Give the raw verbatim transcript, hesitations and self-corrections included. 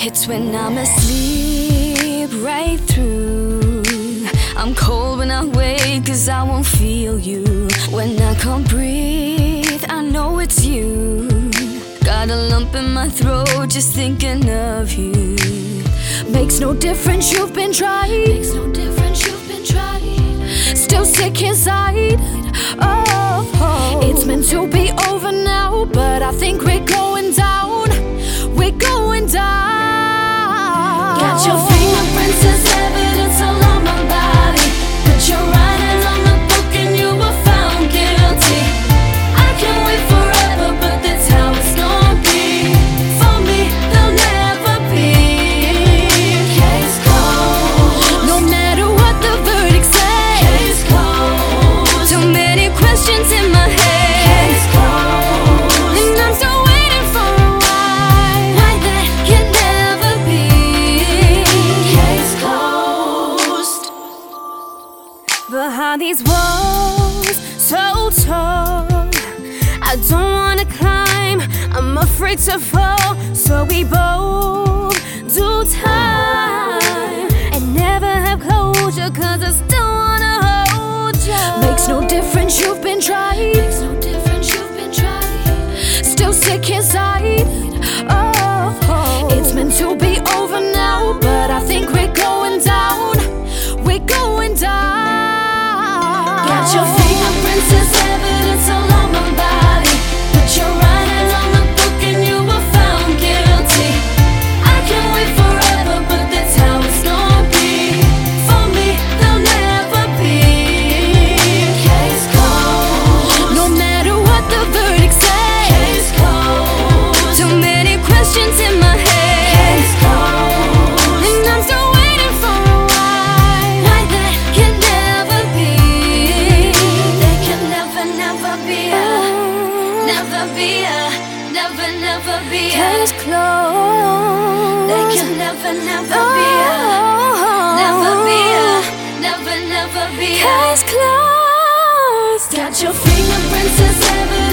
It's when I'm asleep right through. I'm cold when I wake, cause I won't feel you. When I can't breathe, I know it's you. Got a lump in my throat just thinking of you. Makes no difference, you've been tried. Makes no difference, you've been tried. Still sick inside. Oh, oh. It's meant to be over now, but I think we're going down. We're going down. Got your fingerprints as evidence all on my body. Put your writing on the book and you were found guilty. I can't wait forever, but that's how it's gonna be. For me, there'll never be case closed. No matter what the verdict says, case closed. Too many questions in my head, case closed. And I'm still waiting for a why. Why that can never be case closed. Behind these walls so tall, I don't wanna climb, I'm afraid to fall. So we both do time and never have closure, cause I still wanna hold you. Makes no difference, you've been tried. Makes no difference, you've been tried. Still sick inside. Oh, oh. It's meant to be over now, but I think we're going down. We're going down. Got your fingerprints as evidence all on my body. Put your writing on the book and you were found guilty. I can't wait forever, but that's how it's gonna be. For me, there'll never be case closed. No matter what the verdict says, case closed. Too many questions in my head, case closed. And I'm still waiting for a why. Why that can never be. There can never, never be a, never be a, never, never be a case closed. There can never, never be a, never be a, never, never be a case closed. Got your fingerprints as evidence.